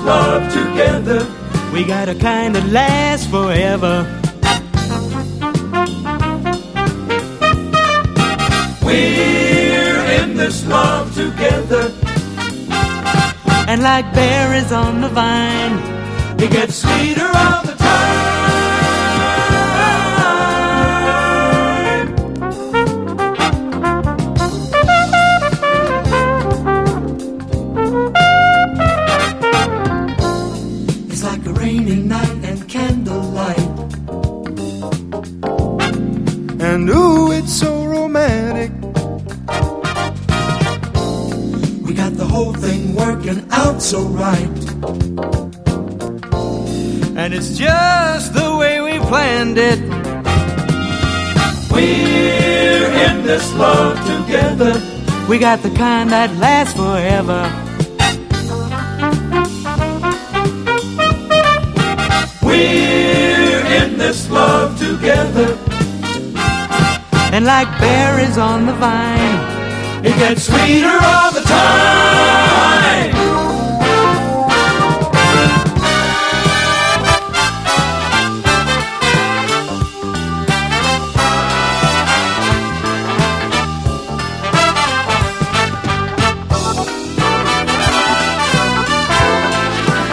love together. We got a kind that lasts forever. We're in this love together. And like berries on the vine, it gets sweeter all the time. It's like a rainy night and candlelight. And ooh, it's so romantic. We got the whole thing working out so right. and it's just the way we planned it. We're in this love together. We got the kind that lasts forever. We're in this love together. And like berries on the vine, it gets sweeter all the time.